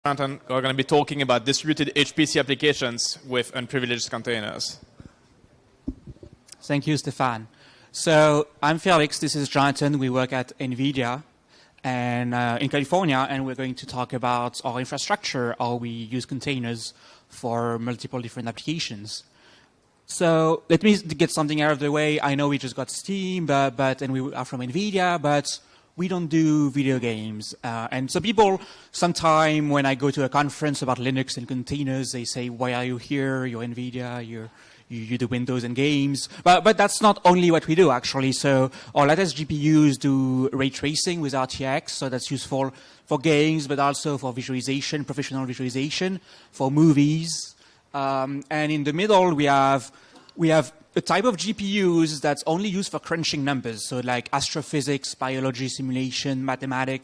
And we're going to be talking about distributed HPC applications with unprivileged containers. Thank you, Stefan. So I'm Felix. This is Jonathan. We work at NVIDIA and in California, and we're going to talk about our infrastructure, how we use containers for multiple different applications. So let me get something out of the way. I know we just got Steam, and we are from NVIDIA, but we don't do video games. And so people, sometime when I go to a conference about Linux and containers, they say, why are you here? You're NVIDIA, you do Windows and games. But that's not only what we do, actually. So our latest GPUs do ray tracing with RTX, so that's useful for games, but also for visualization, professional visualization, for movies. And in the middle, we have a type of GPUs that's only used for crunching numbers, so like astrophysics, biology simulation, mathematics.